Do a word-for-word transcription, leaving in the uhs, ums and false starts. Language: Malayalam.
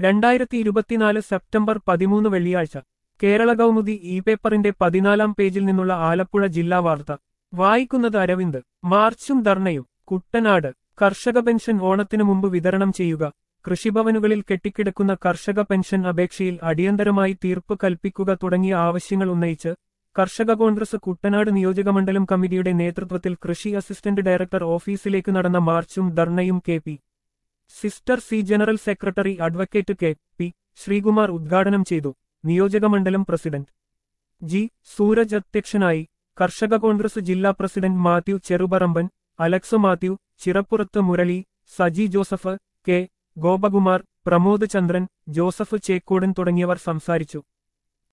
രണ്ടായിരത്തി ഇരുപത്തിനാല് സെപ്റ്റംബർ പതിമൂന്ന് വെള്ളിയാഴ്ച കേരള കൗമുദി ഇ പേപ്പറിന്റെ പതിനാലാം പേജിൽ നിന്നുള്ള ആലപ്പുഴ ജില്ലാ വാർത്ത വായിക്കുന്നത് അരവിന്ദ്. മാർച്ചും ധർണയും. കുട്ടനാട്. കർഷക പെൻഷൻ ഓണത്തിനു മുമ്പ് വിതരണം ചെയ്യുക. കൃഷിഭവനുകളിൽ കെട്ടിക്കിടക്കുന്ന കർഷക പെൻഷൻ അപേക്ഷയിൽ അടിയന്തരമായി തീർപ്പ് കൽപ്പിക്കുക തുടങ്ങിയ ആവശ്യങ്ങൾ ഉന്നയിച്ച് കർഷക കോൺഗ്രസ് കുട്ടനാട് നിയോജകമണ്ഡലം കമ്മിറ്റിയുടെ നേതൃത്വത്തിൽ കൃഷി അസിസ്റ്റന്റ് ഡയറക്ടർ ഓഫീസിലേക്ക് നടന്ന മാർച്ചും ധർണയും കെ പി സിസ്റ്റർ C general secretary advocate K P Sreekumar ഉദ്ഘാടനം ചെയ്തു. നിയോജകമണ്ഡലം പ്രസിഡന്റ് ജി സൂരജ് അധ്യക്ഷനായി. കർഷക കോൺഗ്രസ് ജില്ലാ പ്രസിഡന്റ് മാത്യു ചെറുപറമ്പൻ, അലക്സ് മാത്യു, ചിറപ്പുറത്ത് മുരളി, സജി ജോസഫ്, കെ ഗോപകുമാർ, പ്രമോദ് ചന്ദ്രൻ, ജോസഫ് ചേക്കോടൻ തുടങ്ങിയവർ സംസാരിച്ചു.